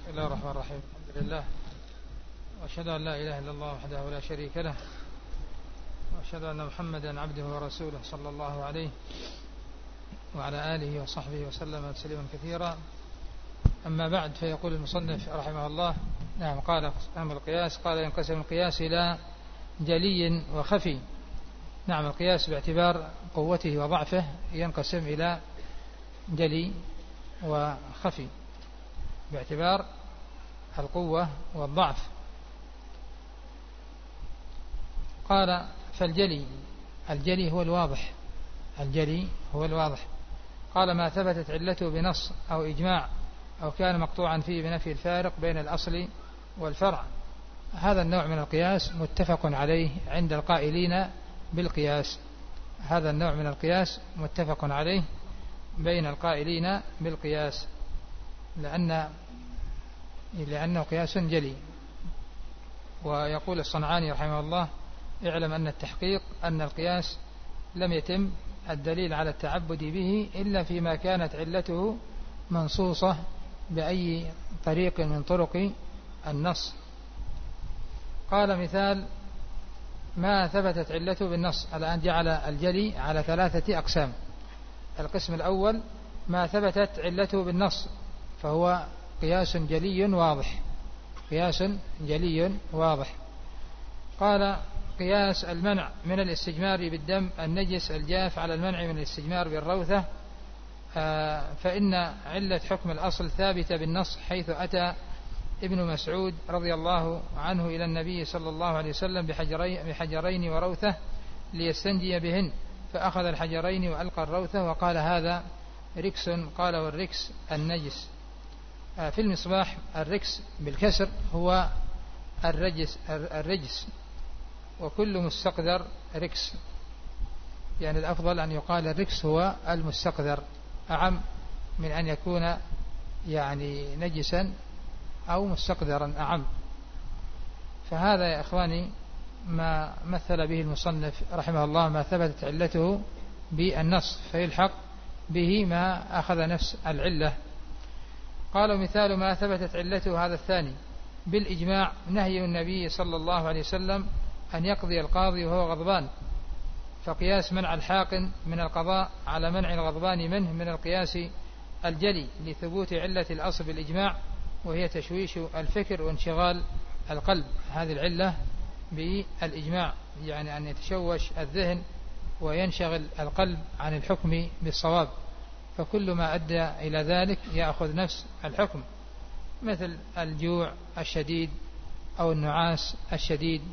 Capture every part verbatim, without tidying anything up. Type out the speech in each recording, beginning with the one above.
بسم الله الرحمن الرحيم. الحمد لله، وأشهد أن لا إله إلا الله وحده لا شريك له، وأشهد أن محمدا عبده ورسوله صلى الله عليه وعلى آله وصحبه وسلم تسليما كثيرا. أما بعد، فيقول المصنف رحمه الله: نعم، قال أقسام القياس. قال: ينقسم القياس إلى جلي وخفي. نعم، القياس باعتبار قوته وضعفه ينقسم إلى جلي وخفي باعتبار القوة والضعف. قال: فالجلي الجلي هو الواضح الجلي هو الواضح قال: ما ثبتت علته بنص أو إجماع أو كان مقطوعا فيه بنفي الفارق بين الأصل والفرع. هذا النوع من القياس متفق عليه عند القائلين بالقياس. هذا النوع من القياس متفق عليه بين القائلين بالقياس، لأن لأنه قياس جلي. ويقول الصنعاني رحمه الله: اعلم أن التحقيق أن القياس لم يتم الدليل على التعبد به إلا فيما كانت علته منصوصة بأي طريق من طرق النص. قال: مثال ما ثبتت علته بالنص. الآن جعل الجلي على ثلاثة أقسام. القسم الأول ما ثبتت علته بالنص، فهو قياس جلي واضح قياس جلي واضح قال: قياس المنع من الاستجمار بالدم النجس الجاف على المنع من الاستجمار بالروثة، فإن علة حكم الأصل ثابتة بالنص، حيث أتى ابن مسعود رضي الله عنه إلى النبي صلى الله عليه وسلم بحجرين وروثة ليستنجي بهن، فأخذ الحجرين وألقى الروثة وقال: هذا ركس. قال: والركس النجس. في المصباح: الركس بالكسر هو الرجس الرجس وكل مستقذر ركس. يعني الأفضل أن يقال الركس هو المستقذر، أعم من أن يكون يعني نجسا أو مستقذرا أعم. فهذا يا إخواني ما مثل به المصنف رحمه الله، ما ثبتت علته بالنص فيلحق به ما أخذ نفس العلة. قالوا: مثال ما ثبتت علته هذا الثاني بالإجماع نهي النبي صلى الله عليه وسلم أن يقضي القاضي وهو غضبان، فقياس منع الحاقن من القضاء على منع الغضبان منه من القياس الجلي لثبوت علة الأصل بالإجماع، وهي تشويش الفكر وانشغال القلب. هذه العلة بالإجماع، يعني أن يتشوش الذهن وينشغل القلب عن الحكم بالصواب، فكل ما أدى إلى ذلك يأخذ نفس الحكم، مثل الجوع الشديد أو النعاس الشديد.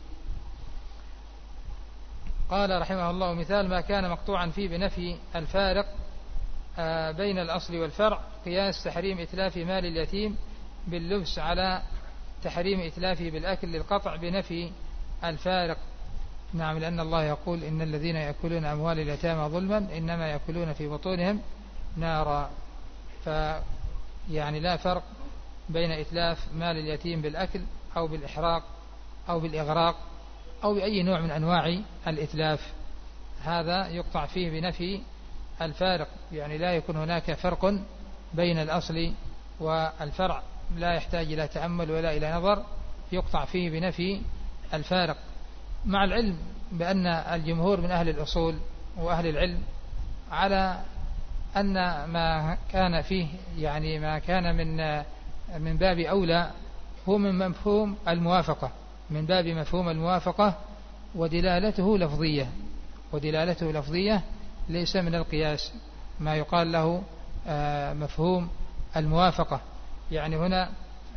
قال رحمه الله: مثال ما كان مقطوعا فيه بنفي الفارق بين الأصل والفرع، قياس تحريم إتلاف مال اليتيم باللبس على تحريم إتلافه بالأكل للقطع بنفي الفارق. نعم، لأن الله يقول: إن الذين يأكلون أموال اليتامى ظلما إنما يأكلون في بطونهم نارا. فيعني لا فرق بين إتلاف مال اليتيم بالأكل أو بالإحراق أو بالإغراق أو بأي نوع من أنواع الإتلاف، هذا يقطع فيه بنفي الفارق. يعني لا يكون هناك فرق بين الأصل والفرع، لا يحتاج إلى تأمل ولا إلى نظر، يقطع فيه بنفي الفارق، مع العلم بأن الجمهور من أهل الأصول وأهل العلم على أن ما كان فيه يعني ما كان من من باب أولى هو من مفهوم الموافقة من باب مفهوم الموافقة ودلالته لفظية ودلالته لفظية ليس من القياس ما يقال له مفهوم الموافقة. يعني هنا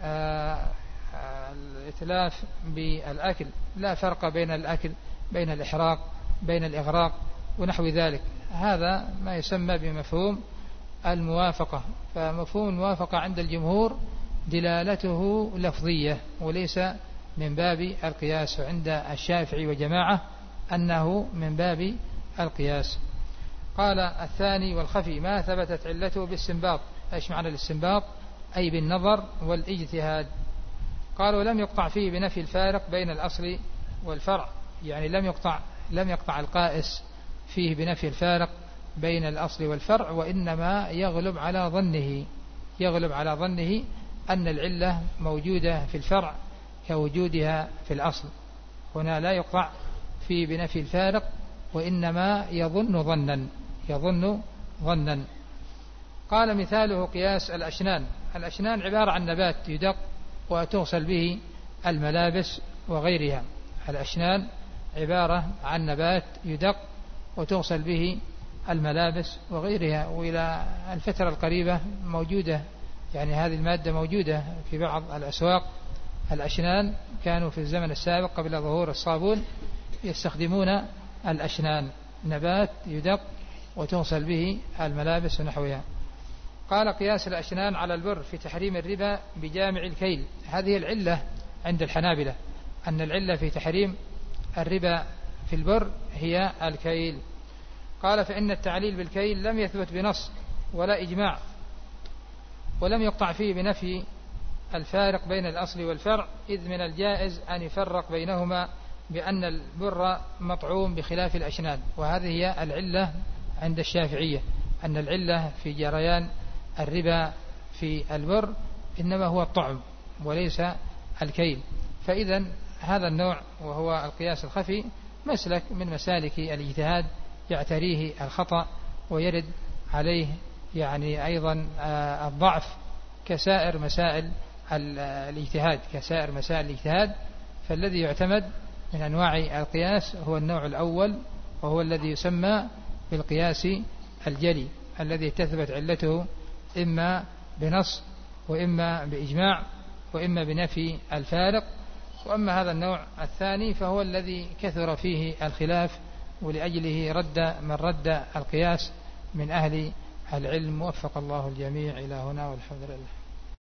الإتلاف بالأكل لا فرق بين الأكل بين الإحراق بين الإغراق ونحو ذلك، هذا ما يسمى بمفهوم الموافقة. فمفهوم الموافقة عند الجمهور دلالته لفظية وليس من باب القياس، وعند الشافعي وجماعة أنه من باب القياس. قال: الثاني والخفي ما ثبتت علته بالاستنباط. ايش معنى الاستنباط؟ أي بالنظر والاجتهاد. قالوا: لم يقطع فيه بنفي الفارق بين الأصل والفرع، يعني لم يقطع لم يقطع القائس فيه بنفي الفارق بين الأصل والفرع، وإنما يغلب على ظنه يغلب على ظنه أن العلة موجودة في الفرع كوجودها في الأصل. هنا لا يقطع فيه بنفي الفارق، وإنما يظن ظنا يظن ظنا قال مثاله قياس الأشنان. الأشنان عبارة عن نبات يدق وتغسل به الملابس وغيرها. الأشنان عبارة عن نبات يدق وتغسل به الملابس وغيرها، وإلى الفترة القريبة موجودة، يعني هذه المادة موجودة في بعض الأسواق. الأشنان كانوا في الزمن السابق قبل ظهور الصابون يستخدمون الأشنان، نبات يدق وتغسل به الملابس ونحوها. قال قياس الأشنان على البر في تحريم الربا بجامع الكيل. هذه العلة عند الحنابلة، أن العلة في تحريم الربا في البر هي الكيل. قال فإن التعليل بالكيل لم يثبت بنص ولا إجماع، ولم يقطع فيه بنفي الفارق بين الأصل والفرع، إذ من الجائز أن يفرق بينهما بأن البر مطعوم بخلاف الأشنان. وهذه هي العلة عند الشافعية، أن العلة في جريان الربا في البر إنما هو الطعم وليس الكيل. فإذا هذا النوع وهو القياس الخفي مسلك من مسالك الاجتهاد يعتريه الخطأ ويرد عليه يعني أيضا الضعف كسائر مسائل الاجتهاد كسائر مسائل الاجتهاد. فالذي يعتمد من أنواع القياس هو النوع الأول، وهو الذي يسمى بالقياس الجلي، الذي تثبت علته إما بنص وإما بإجماع وإما بنفي الفارق. وأما هذا النوع الثاني فهو الذي كثر فيه الخلاف، ولأجله رد من رد القياس من أهل العلم. وفق الله الجميع إلى هنا والحمد لله.